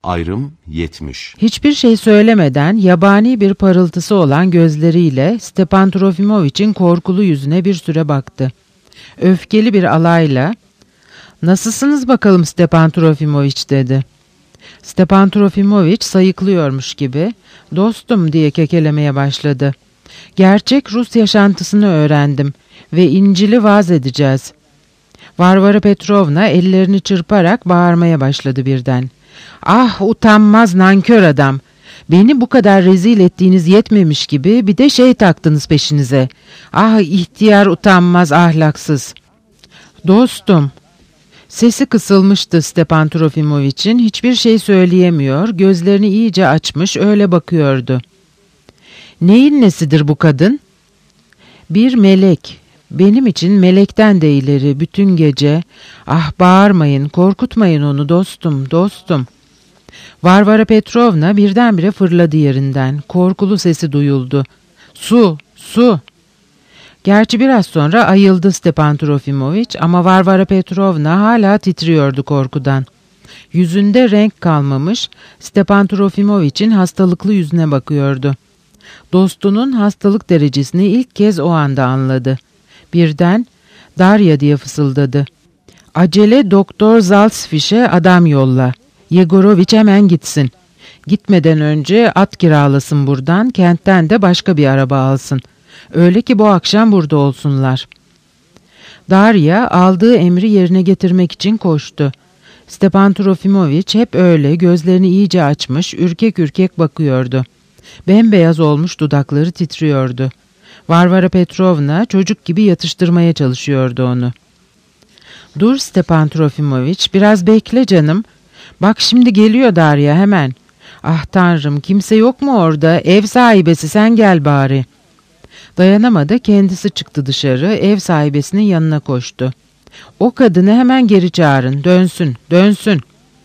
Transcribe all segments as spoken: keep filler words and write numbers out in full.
Ayrım yetmiş. Hiçbir şey söylemeden yabani bir parıltısı olan gözleriyle Stepan Trofimovich'in korkulu yüzüne bir süre baktı. Öfkeli bir alayla "Nasılsınız bakalım Stepan Trofimovich?" dedi. Stepan Trofimovich sayıklıyormuş gibi "Dostum" diye kekelemeye başladı. "Gerçek Rus yaşantısını öğrendim ve İncil'i vaaz edeceğiz." Varvara Petrovna ellerini çırparak bağırmaya başladı birden. "Ah, utanmaz nankör adam! Beni bu kadar rezil ettiğiniz yetmemiş gibi bir de şey taktınız peşinize. Ah, ihtiyar, utanmaz, ahlaksız!" "Dostum!" Sesi kısılmıştı Stepan Trofimovich'in, hiçbir şey söyleyemiyor, gözlerini iyice açmış öyle bakıyordu. "Neyin nesidir bu kadın?" "Bir melek. Benim için melekten de ileri bütün gece. Ah, bağırmayın, korkutmayın onu dostum, dostum." Varvara Petrovna birdenbire fırladı yerinden. Korkulu sesi duyuldu. "Su, su!" Gerçi biraz sonra ayıldı Stepan Trofimovich ama Varvara Petrovna hala titriyordu korkudan. Yüzünde renk kalmamış, Stepan Trofimovich'in hastalıklı yüzüne bakıyordu. Dostunun hastalık derecesini ilk kez o anda anladı. Birden "Darya" diye fısıldadı. "Acele Doktor Zaltzfish'e adam yolla. Yegorovich hemen gitsin. Gitmeden önce at kiralasın buradan, kentten de başka bir araba alsın. Öyle ki bu akşam burada olsunlar." Darya aldığı emri yerine getirmek için koştu. Stepan Trofimovich hep öyle gözlerini iyice açmış, ürkek ürkek bakıyordu. Bembeyaz olmuş dudakları titriyordu. Varvara Petrovna çocuk gibi yatıştırmaya çalışıyordu onu. "Dur Stepan Trofimovich, biraz bekle canım. Bak şimdi geliyor Darya hemen. Ah tanrım, kimse yok mu orada? Ev sahibesi, sen gel bari." Dayanamadı, kendisi çıktı dışarı, ev sahibesinin yanına koştu. "O kadını hemen geri çağırın, dönsün, dönsün."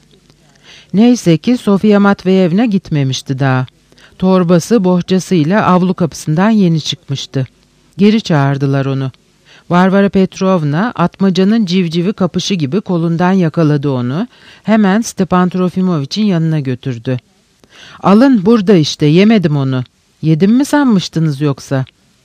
Neyse ki Sofya Matveyevna gitmemişti daha. Torbası bohçasıyla avlu kapısından yeni çıkmıştı. Geri çağırdılar onu. Varvara Petrovna atmacanın civcivi kapışı gibi kolundan yakaladı onu. Hemen Stepan Trofimovich'in yanına götürdü. "Alın burada işte, yemedim onu. Yedim mi sanmıştınız yoksa?"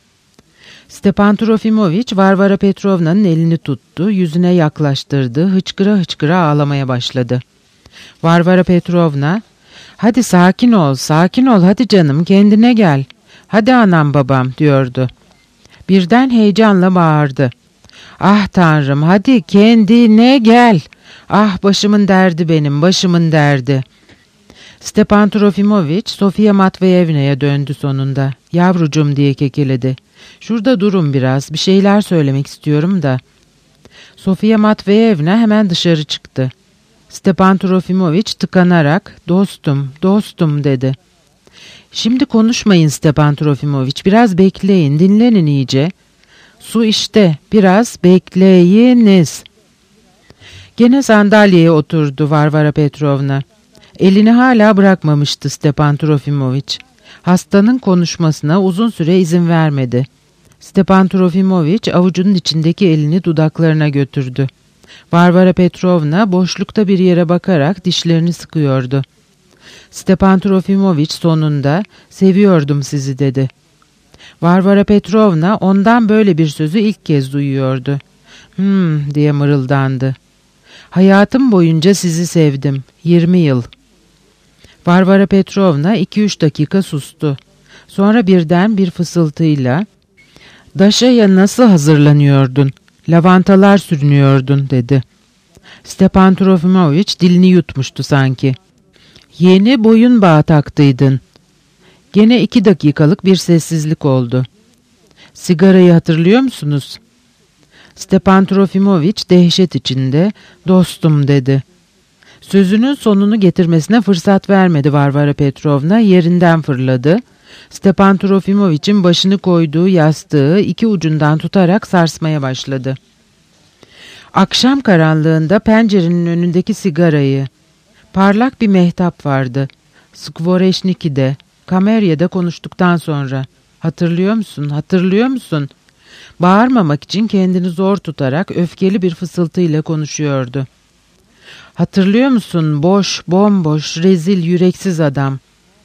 Stepan Trofimovich Varvara Petrovna'nın elini tuttu, yüzüne yaklaştırdı, hıçkıra hıçkıra ağlamaya başladı. Varvara Petrovna, "Hadi sakin ol, sakin ol, hadi canım, kendine gel. Hadi anam babam," diyordu. Birden heyecanla bağırdı. "Ah tanrım, hadi kendine gel. Ah, başımın derdi benim, başımın derdi." Stepan Trofimovich Sofya Matveyevna'ya döndü sonunda. "Yavrucum," diye kekeledi. "Şurada durun biraz, bir şeyler söylemek istiyorum da." Sofya Matveyevna hemen dışarı çıktı. Stepan Trofimovich tıkanarak "Dostum, dostum," dedi. "Şimdi konuşmayın Stepan Trofimovich, biraz bekleyin, dinlenin iyice." "Su işte, biraz bekleyiniz." Gene sandalyeye oturdu Varvara Petrovna. Elini hala bırakmamıştı Stepan Trofimovich. Hastanın konuşmasına uzun süre izin vermedi. Stepan Trofimovich avucunun içindeki elini dudaklarına götürdü. Varvara Petrovna boşlukta bir yere bakarak dişlerini sıkıyordu. Stepan Trofimovich sonunda "Seviyordum sizi," dedi. Varvara Petrovna ondan böyle bir sözü ilk kez duyuyordu. "Hmm," diye mırıldandı. "Hayatım boyunca sizi sevdim. Yirmi yıl." Varvara Petrovna iki üç dakika sustu. Sonra birden bir fısıltıyla "Daşa'ya nasıl hazırlanıyordun? Lavantalar sürünüyordun," dedi. Stepan Trofimovich dilini yutmuştu sanki. "Yeni boyun bağı taktıydın." Gene iki dakikalık bir sessizlik oldu. "Sigarayı hatırlıyor musunuz?" Stepan Trofimovich dehşet içinde "Dostum," dedi. Sözünün sonunu getirmesine fırsat vermedi Varvara Petrovna, yerinden fırladı. Stepan Trofimovich'in başını koyduğu yastığı iki ucundan tutarak sarsmaya başladı. Akşam karanlığında pencerenin önündeki sigarayı, parlak bir mehtap vardı. Skvoreşniki'de, Kamerya'da konuştuktan sonra. "Hatırlıyor musun, hatırlıyor musun?" Bağırmamak için kendini zor tutarak öfkeli bir fısıltıyla konuşuyordu. Hatırlıyor musun? Boş, bomboş, rezil, yüreksiz adam.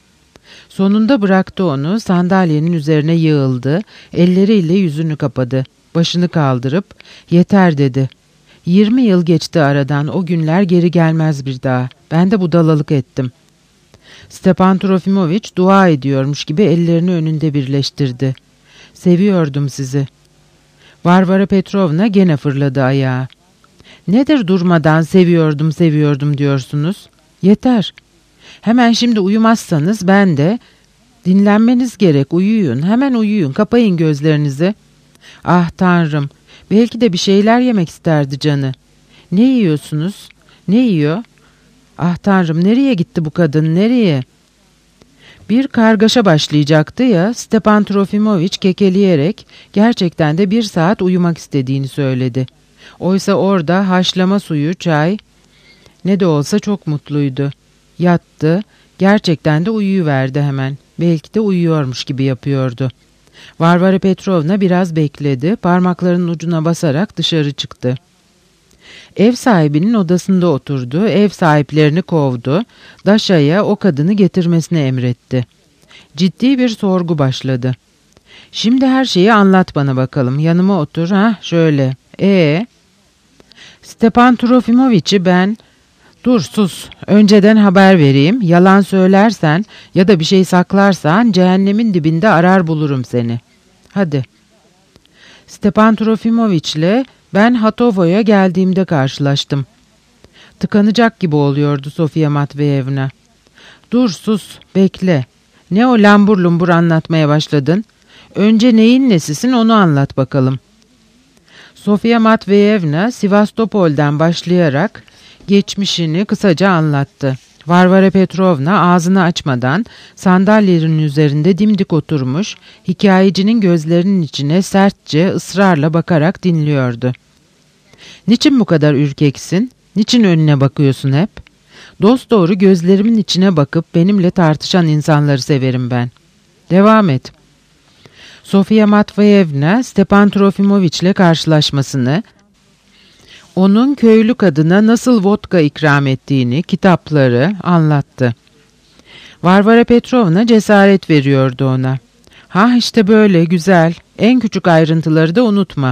Sonunda bıraktı onu, sandalyenin üzerine yığıldı, elleriyle yüzünü kapadı. Başını kaldırıp, yeter dedi. Yirmi yıl geçti aradan, o günler geri gelmez bir daha. Ben de budalalık ettim. Stepan Trofimoviç dua ediyormuş gibi ellerini önünde birleştirdi. Seviyordum sizi. Varvara Petrovna gene fırladı ayağa. Nedir durmadan seviyordum seviyordum diyorsunuz? Yeter. Hemen şimdi uyumazsanız ben de... Dinlenmeniz gerek, uyuyun, hemen uyuyun, kapayın gözlerinizi. Ah Tanrım, belki de bir şeyler yemek isterdi canı. Ne yiyorsunuz? Ne yiyor? Ah Tanrım, nereye gitti bu kadın, nereye? Bir kargaşa başlayacaktı ya, Stepan Trofimoviç kekeleyerek gerçekten de bir saat uyumak istediğini söyledi. Oysa orada haşlama suyu, çay, ne de olsa çok mutluydu. Yattı, gerçekten de uyuyuverdi hemen. Belki de uyuyormuş gibi yapıyordu. Varvara Petrovna biraz bekledi, parmaklarının ucuna basarak dışarı çıktı. Ev sahibinin odasında oturdu, ev sahiplerini kovdu, Daşa'ya o kadını getirmesini emretti. Ciddi bir sorgu başladı. Şimdi her şeyi anlat bana bakalım, yanıma otur, ha şöyle. Ee, Stepan Trofimoviç'i ben... Dur sus, önceden haber vereyim, yalan söylersen ya da bir şey saklarsan cehennemin dibinde arar bulurum seni. Hadi. Stepan Trofimoviç'le ben Hatovo'ya geldiğimde karşılaştım. Tıkanacak gibi oluyordu Sofya Matveyevna. Dur sus, bekle. Ne o lambur lumbur anlatmaya başladın? Önce neyin nesisin onu anlat bakalım. Sofya Matveyevna Sivastopol'den başlayarak geçmişini kısaca anlattı. Varvara Petrovna ağzını açmadan sandalyenin üzerinde dimdik oturmuş, hikayecinin gözlerinin içine sertçe, ısrarla bakarak dinliyordu. Niçin bu kadar ürkeksin? Niçin önüne bakıyorsun hep? Dosdoğru gözlerimin içine bakıp benimle tartışan insanları severim ben. Devam et. Sofya Matveyevna, Stepan Trofimoviç'le karşılaşmasını, onun köylü kadına nasıl vodka ikram ettiğini, kitapları anlattı. Varvara Petrovna cesaret veriyordu ona. Ha işte böyle, güzel, en küçük ayrıntıları da unutma.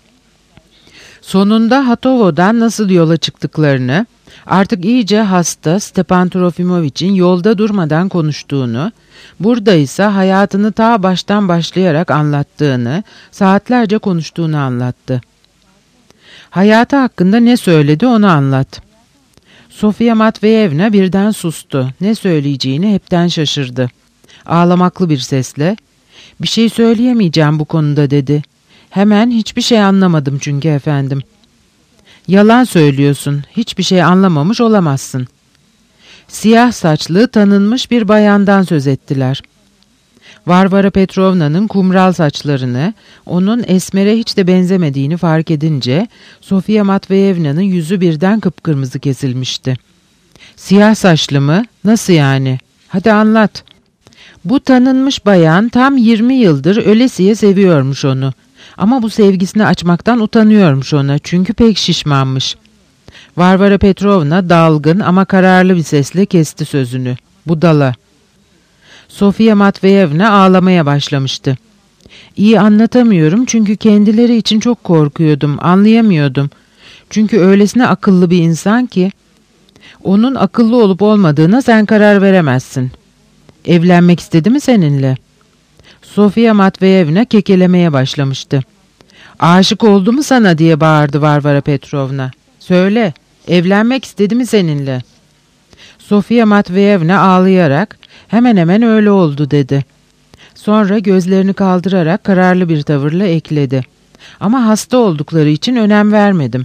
Sonunda Hatovo'dan nasıl yola çıktıklarını, artık iyice hasta Stepan Trofimoviç'in yolda durmadan konuştuğunu, burada ise hayatını ta baştan başlayarak anlattığını, saatlerce konuştuğunu anlattı. Hayatı hakkında ne söyledi onu anlat. Sofya Matveyevna birden sustu. Ne söyleyeceğini hepten şaşırdı. Ağlamaklı bir sesle, "Bir şey söyleyemeyeceğim bu konuda," dedi. "Hemen hiçbir şey anlamadım çünkü efendim." "Yalan söylüyorsun. Hiçbir şey anlamamış olamazsın." Siyah saçlı, tanınmış bir bayandan söz ettiler. Varvara Petrovna'nın kumral saçlarını, onun esmere hiç de benzemediğini fark edince Sofya Matveyevna'nın yüzü birden kıpkırmızı kesilmişti. "Siyah saçlı mı? Nasıl yani? Hadi anlat." "Bu tanınmış bayan tam yirmi yıldır ölesiye seviyormuş onu. Ama bu sevgisini açmaktan utanıyormuş ona, çünkü pek şişmanmış." Varvara Petrovna dalgın ama kararlı bir sesle kesti sözünü. "Budala." Sofya Matveyevna ağlamaya başlamıştı. "İyi anlatamıyorum çünkü kendileri için çok korkuyordum, anlayamıyordum. Çünkü öylesine akıllı bir insan ki, onun akıllı olup olmadığına sen karar veremezsin." "Evlenmek istedi mi seninle?" Sofya Matveyevna kekelemeye başlamıştı. "Aşık oldu mu sana?" diye bağırdı Varvara Petrovna. "Söyle, evlenmek istedi mi seninle?" Sofya Matveyevna ağlayarak, "Hemen hemen öyle oldu," dedi. Sonra gözlerini kaldırarak kararlı bir tavırla ekledi. "Ama hasta oldukları için önem vermedim."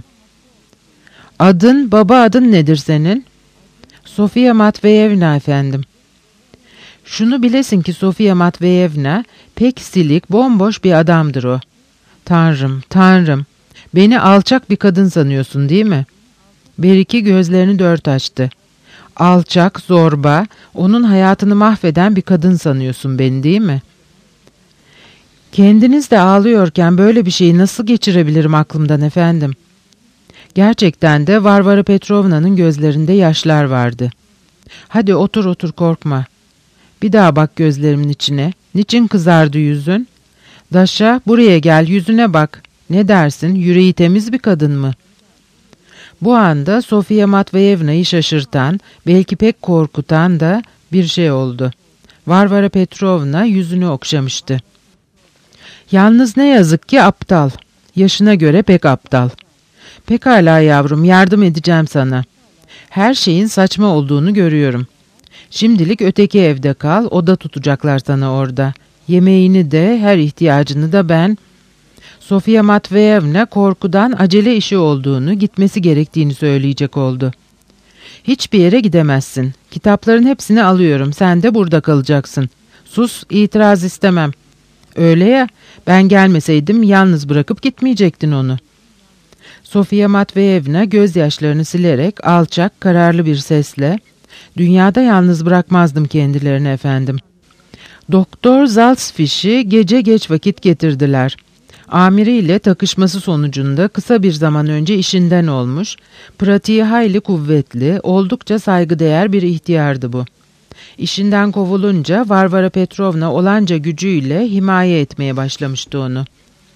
"Adın, baba adın nedir senin?" "Sofya Matveyevna efendim." "Şunu bilesin ki Sofya Matveyevna pek silik, bomboş bir adamdır o." "Tanrım, Tanrım, beni alçak bir kadın sanıyorsun değil mi?" Beriki gözlerini dört açtı. "Alçak, zorba, onun hayatını mahveden bir kadın sanıyorsun beni değil mi?" "Kendiniz de ağlıyorken böyle bir şeyi nasıl geçirebilirim aklımdan efendim?" Gerçekten de Varvara Petrovna'nın gözlerinde yaşlar vardı. "Hadi otur otur, korkma. Bir daha bak gözlerimin içine. Niçin kızardı yüzün? Daşa, buraya gel, yüzüne bak. Ne dersin, yüreği temiz bir kadın mı?" Bu anda Sofya Matveyevna'yı şaşırtan, belki pek korkutan da bir şey oldu. Varvara Petrovna yüzünü okşamıştı. "Yalnız ne yazık ki aptal. Yaşına göre pek aptal. Pekala yavrum, yardım edeceğim sana. Her şeyin saçma olduğunu görüyorum. Şimdilik öteki evde kal, oda tutacaklar sana orada. Yemeğini de, her ihtiyacını da ben..." Sofya Matveyevna korkudan acele işi olduğunu, gitmesi gerektiğini söyleyecek oldu. "Hiçbir yere gidemezsin. Kitapların hepsini alıyorum. Sen de burada kalacaksın. Sus, itiraz istemem." "Öyle ya, ben gelmeseydim yalnız bırakıp gitmeyecektin onu." Sofya Matveyevna gözyaşlarını silerek alçak, kararlı bir sesle, "Dünyada yalnız bırakmazdım kendilerini efendim." Doktor Zalsfish'i gece geç vakit getirdiler. Amiriyle takışması sonucunda kısa bir zaman önce işinden olmuş, pratiği hayli kuvvetli, oldukça saygıdeğer bir ihtiyardı bu. İşinden kovulunca Varvara Petrovna olanca gücüyle himaye etmeye başlamıştı onu.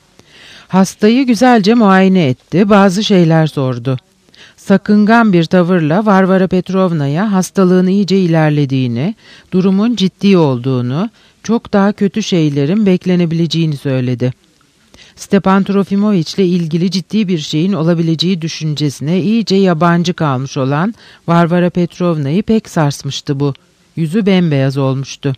Hastayı güzelce muayene etti, bazı şeyler sordu. Sakıngan bir tavırla Varvara Petrovna'ya hastalığın iyice ilerlediğini, durumun ciddi olduğunu, çok daha kötü şeylerin beklenebileceğini söyledi. Stepan Trofimovich ile ilgili ciddi bir şeyin olabileceği düşüncesine iyice yabancı kalmış olan Varvara Petrovna'yı pek sarsmıştı bu. Yüzü bembeyaz olmuştu.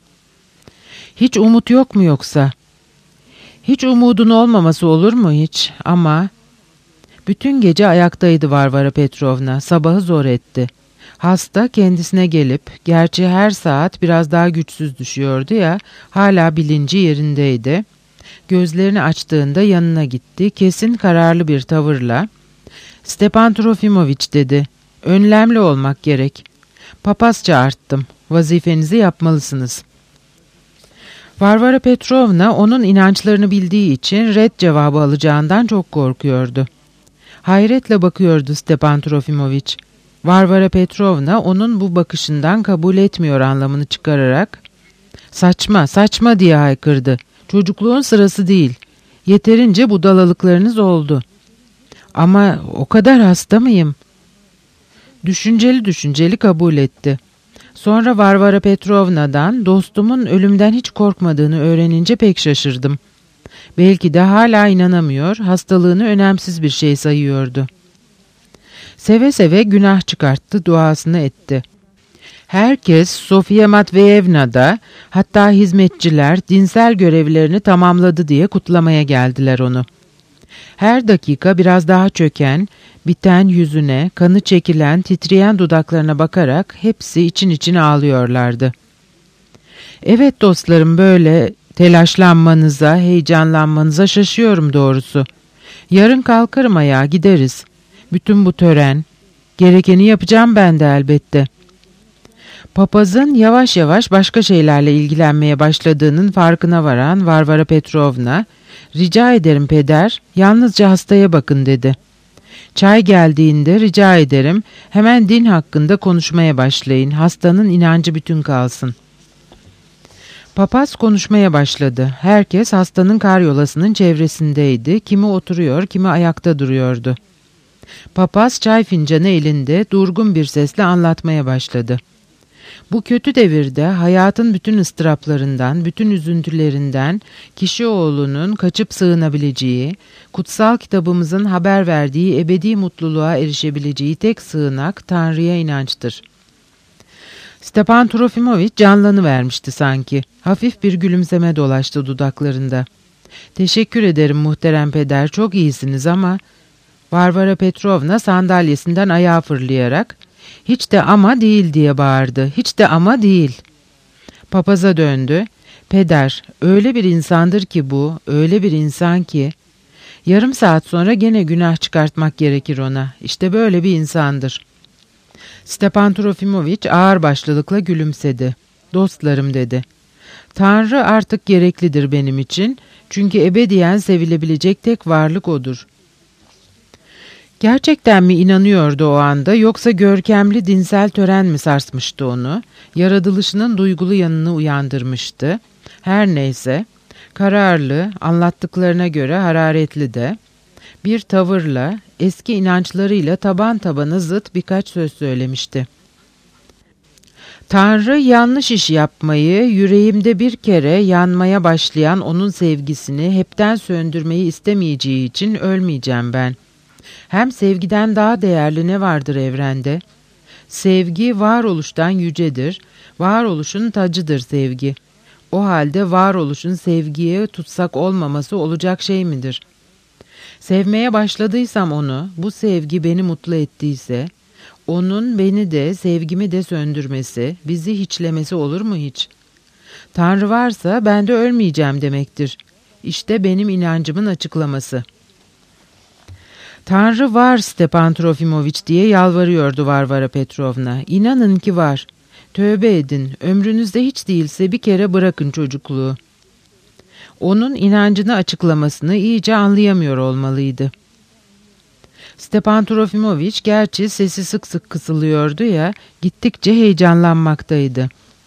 "Hiç umut yok mu yoksa?" "Hiç umudun olmaması olur mu hiç? Ama..." Bütün gece ayaktaydı Varvara Petrovna, sabahı zor etti. Hasta kendisine gelip, gerçi her saat biraz daha güçsüz düşüyordu ya, hala bilinci yerindeydi. Gözlerini açtığında yanına gitti, kesin kararlı bir tavırla, "Stepan Trofimovich," dedi, "önlemli olmak gerek. Papaz çağırttım, vazifenizi yapmalısınız." Varvara Petrovna onun inançlarını bildiği için red cevabı alacağından çok korkuyordu. Hayretle bakıyordu Stepan Trofimovich. Varvara Petrovna onun bu bakışından kabul etmiyor anlamını çıkararak, "Saçma, saçma," diye haykırdı. "Çocukluğun sırası değil. Yeterince budalalıklarınız oldu." "Ama o kadar hasta mıyım?" Düşünceli düşünceli kabul etti. Sonra Varvara Petrovna'dan dostumun ölümden hiç korkmadığını öğrenince pek şaşırdım. Belki de hala inanamıyor, hastalığını önemsiz bir şey sayıyordu. Seve seve günah çıkarttı, duasını etti. Herkes Sofya Matveyevna'da, hatta hizmetçiler dinsel görevlerini tamamladı diye kutlamaya geldiler onu. Her dakika biraz daha çöken, biten yüzüne, kanı çekilen, titreyen dudaklarına bakarak hepsi için için ağlıyorlardı. Evet dostlarım, böyle telaşlanmanıza, heyecanlanmanıza şaşıyorum doğrusu. Yarın kalkarım ayağa, gideriz. Bütün bu tören, gerekeni yapacağım ben de elbette. Papazın yavaş yavaş başka şeylerle ilgilenmeye başladığının farkına varan Varvara Petrovna, "Rica ederim peder, yalnızca hastaya bakın," dedi. "Çay geldiğinde rica ederim, hemen din hakkında konuşmaya başlayın, hastanın inancı bütün kalsın." Papaz konuşmaya başladı. Herkes hastanın karyolasının çevresindeydi, kimi oturuyor, kimi ayakta duruyordu. Papaz çay fincanı elinde durgun bir sesle anlatmaya başladı. Bu kötü devirde hayatın bütün ıstıraplarından, bütün üzüntülerinden kişi oğlunun kaçıp sığınabileceği, kutsal kitabımızın haber verdiği ebedi mutluluğa erişebileceği tek sığınak Tanrı'ya inançtır. Stepan Trofimovich canlanıvermişti sanki. Hafif bir gülümseme dolaştı dudaklarında. "Teşekkür ederim muhterem peder, çok iyisiniz ama..." Varvara Petrovna sandalyesinden ayağa fırlayarak, "Hiç de ama değil," diye bağırdı. "Hiç de ama değil." Papaza döndü. "Peder, öyle bir insandır ki bu, öyle bir insan ki... Yarım saat sonra gene günah çıkartmak gerekir ona. İşte böyle bir insandır." Stepan Trofimovich ağırbaşlılıkla gülümsedi. "Dostlarım," dedi. "Tanrı artık gereklidir benim için, çünkü ebediyen sevilebilecek tek varlık odur. Gerçekten mi inanıyordu o anda, yoksa görkemli dinsel tören mi sarsmıştı onu, yaratılışının duygulu yanını uyandırmıştı? Her neyse, kararlı, anlattıklarına göre hararetli de, bir tavırla, eski inançlarıyla taban tabana zıt birkaç söz söylemişti. Tanrı yanlış iş yapmayı, yüreğimde bir kere yanmaya başlayan onun sevgisini hepten söndürmeyi istemeyeceği için ölmeyeceğim ben. Hem sevgiden daha değerli ne vardır evrende? Sevgi varoluştan yücedir, varoluşun tacıdır sevgi. O halde varoluşun sevgiye tutsak olmaması olacak şey midir? Sevmeye başladıysam onu, bu sevgi beni mutlu ettiyse, onun beni de sevgimi de söndürmesi, bizi hiçlemesi olur mu hiç? Tanrı varsa ben de ölmeyeceğim demektir. İşte benim inancımın açıklaması. Tanrı var Stepan Trofimoviç diye yalvarıyordu Varvara Petrovna. İnanın ki var. Tövbe edin, ömrünüzde hiç değilse bir kere bırakın çocukluğu. Onun inancını açıklamasını iyice anlayamıyor olmalıydı. Stepan Trofimoviç gerçi sesi sık sık kısılıyordu ya, gittikçe heyecanlanmaktaydı.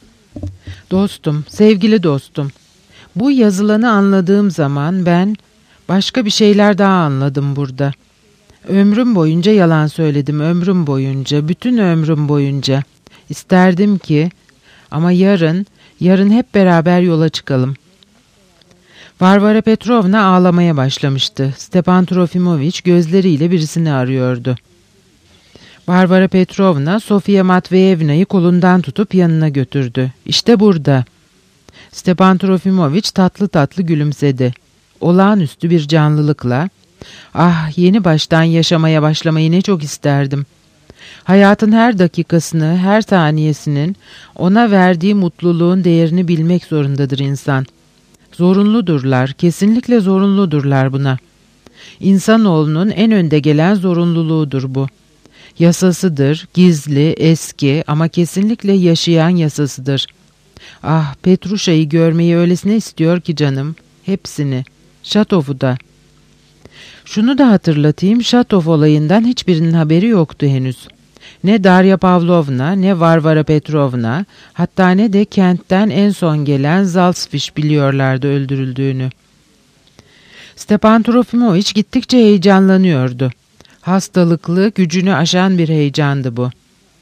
Dostum, sevgili dostum, bu yazılanı anladığım zaman ben başka bir şeyler daha anladım burada. Ömrüm boyunca yalan söyledim, ömrüm boyunca, bütün ömrüm boyunca. İsterdim ki, ama yarın, yarın hep beraber yola çıkalım. Varvara Petrovna ağlamaya başlamıştı. Stepan Trofimoviç gözleriyle birisini arıyordu. Varvara Petrovna, Sofya Matveyevna'yı kolundan tutup yanına götürdü. İşte burada. Stepan Trofimoviç tatlı tatlı gülümsedi. Olağanüstü bir canlılıkla, "Ah, yeni baştan yaşamaya başlamayı ne çok isterdim. Hayatın her dakikasını, her saniyesinin ona verdiği mutluluğun değerini bilmek zorundadır insan. Zorunludurlar, kesinlikle zorunludurlar buna. İnsanoğlunun en önde gelen zorunluluğudur bu. Yasasıdır, gizli, eski ama kesinlikle yaşayan yasasıdır. Ah, Petruşa'yı görmeyi öylesine istiyor ki canım, hepsini, Şatov'u da. Şunu da hatırlatayım, Şatov olayından hiçbirinin haberi yoktu henüz. Ne Darya Pavlovna, ne Varvara Petrovna, hatta ne de kentten en son gelen Zalsfiş biliyorlardı öldürüldüğünü. Stepan Trofimoviç gittikçe heyecanlanıyordu. Hastalıklı, gücünü aşan bir heyecandı bu.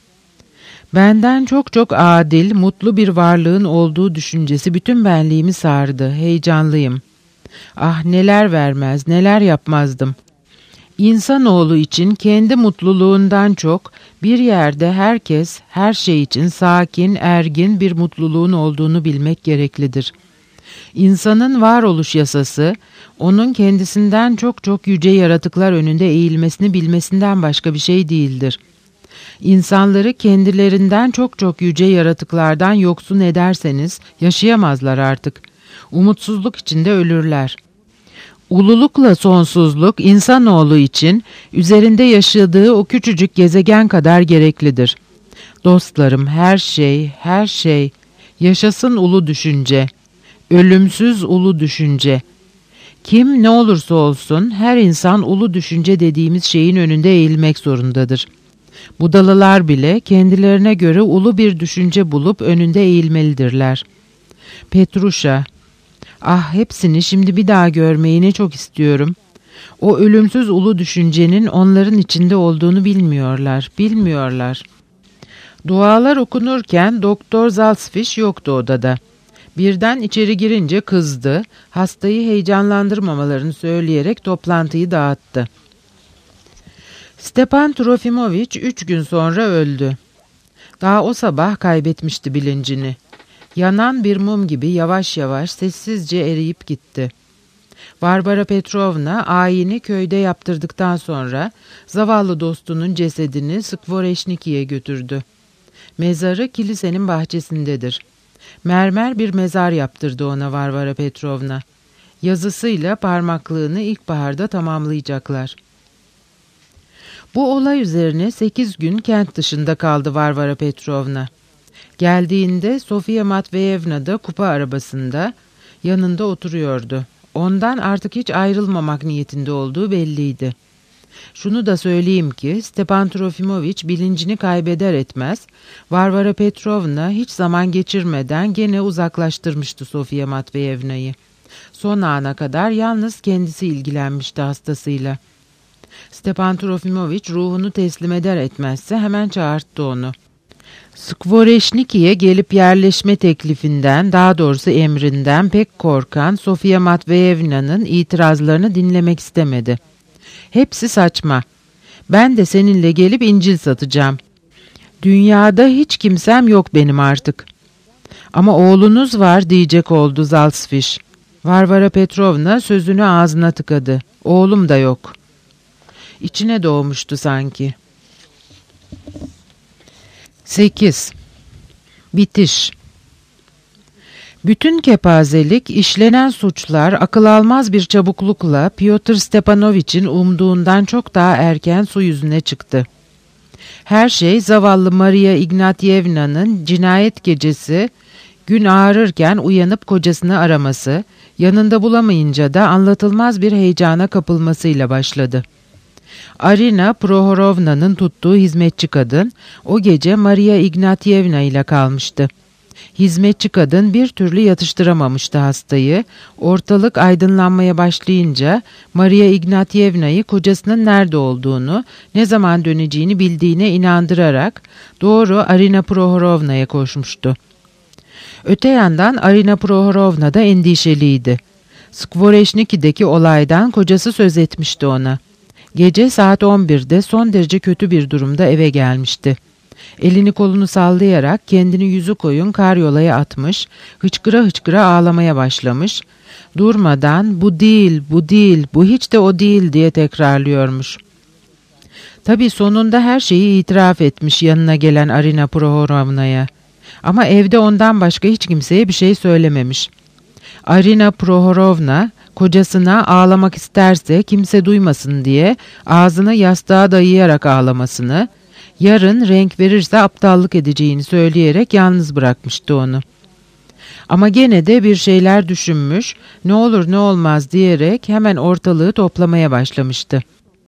Benden çok çok adil, mutlu bir varlığın olduğu düşüncesi bütün benliğimi sardı. Heyecanlıyım. Ah, neler vermez, neler yapmazdım. İnsanoğlu için kendi mutluluğundan çok bir yerde herkes, her şey için sakin, ergin bir mutluluğun olduğunu bilmek gereklidir. İnsanın varoluş yasası, onun kendisinden çok çok yüce yaratıklar önünde eğilmesini bilmesinden başka bir şey değildir. İnsanları kendilerinden çok çok yüce yaratıklardan yoksun ederseniz yaşayamazlar artık. Umutsuzluk içinde ölürler. Ululukla sonsuzluk insanoğlu için üzerinde yaşadığı o küçücük gezegen kadar gereklidir. Dostlarım, her şey, her şey, yaşasın ulu düşünce, ölümsüz ulu düşünce. Kim ne olursa olsun her insan ulu düşünce dediğimiz şeyin önünde eğilmek zorundadır. Budalalar bile kendilerine göre ulu bir düşünce bulup önünde eğilmelidirler. Petruşa, ah hepsini şimdi bir daha görmeyi ne çok istiyorum. O ölümsüz ulu düşüncenin onların içinde olduğunu bilmiyorlar, bilmiyorlar. Dualar okunurken Doktor Zalsfiş yoktu odada. Birden içeri girince kızdı, hastayı heyecanlandırmamalarını söyleyerek toplantıyı dağıttı. Stepan Trofimoviç üç gün sonra öldü. Daha o sabah kaybetmişti bilincini. Yanan bir mum gibi yavaş yavaş sessizce eriyip gitti. Varvara Petrovna ayini köyde yaptırdıktan sonra zavallı dostunun cesedini Skvoreşniki'ye götürdü. Mezarı kilisenin bahçesindedir. Mermer bir mezar yaptırdı ona Varvara Petrovna. Yazısıyla parmaklığını ilkbaharda tamamlayacaklar. Bu olay üzerine sekiz gün kent dışında kaldı Varvara Petrovna. Geldiğinde Sofya Matveyevna da kupa arabasında yanında oturuyordu. Ondan artık hiç ayrılmamak niyetinde olduğu belliydi. Şunu da söyleyeyim ki Stepan Trofimoviç bilincini kaybeder etmez Varvara Petrovna hiç zaman geçirmeden gene uzaklaştırmıştı Sofya Matveyevna'yı. Son ana kadar yalnız kendisi ilgilenmişti hastasıyla. Stepan Trofimoviç ruhunu teslim eder etmezse hemen çağırttı onu. Skvoreşniki'ye gelip yerleşme teklifinden, daha doğrusu emrinden pek korkan Sofya Matveyevna'nın itirazlarını dinlemek istemedi. Hepsi saçma. Ben de seninle gelip İncil satacağım. Dünyada hiç kimsem yok benim artık. Ama oğlunuz var diyecek oldu Zalsfiş. Varvara Petrovna sözünü ağzına tıkadı. Oğlum da yok. İçine doğmuştu sanki. sekiz. Bitiş. Bütün kepazelik, işlenen suçlar akıl almaz bir çabuklukla Pyotr Stepanoviç'in umduğundan çok daha erken su yüzüne çıktı. Her şey zavallı Maria Ignatyevna'nın cinayet gecesi gün ağarırken uyanıp kocasını araması, yanında bulamayınca da anlatılmaz bir heyecana kapılmasıyla başladı. Arina Prohorovna'nın tuttuğu hizmetçi kadın o gece Maria Ignatyevna ile kalmıştı. Hizmetçi kadın bir türlü yatıştıramamıştı hastayı. Ortalık aydınlanmaya başlayınca Maria Ignatyevna'yı kocasının nerede olduğunu, ne zaman döneceğini bildiğine inandırarak doğru Arina Prohorovna'ya koşmuştu. Öte yandan Arina Prohorovna da endişeliydi. Skvoreşniki'deki olaydan kocası söz etmişti ona. Gece saat on birde son derece kötü bir durumda eve gelmişti. Elini kolunu sallayarak kendini yüzü koyun karyolaya atmış, hıçkıra hıçkıra ağlamaya başlamış. Durmadan bu değil, bu değil, bu hiç de o değil diye tekrarlıyormuş. Tabii sonunda her şeyi itiraf etmiş yanına gelen Arina Prohorovna'ya. Ama evde ondan başka hiç kimseye bir şey söylememiş. Arina Prohorovna kocasına ağlamak isterse kimse duymasın diye ağzını yastığa dayayarak ağlamasını, yarın renk verirse aptallık edeceğini söyleyerek yalnız bırakmıştı onu. Ama gene de bir şeyler düşünmüş, ne olur ne olmaz diyerek hemen ortalığı toplamaya başlamıştı.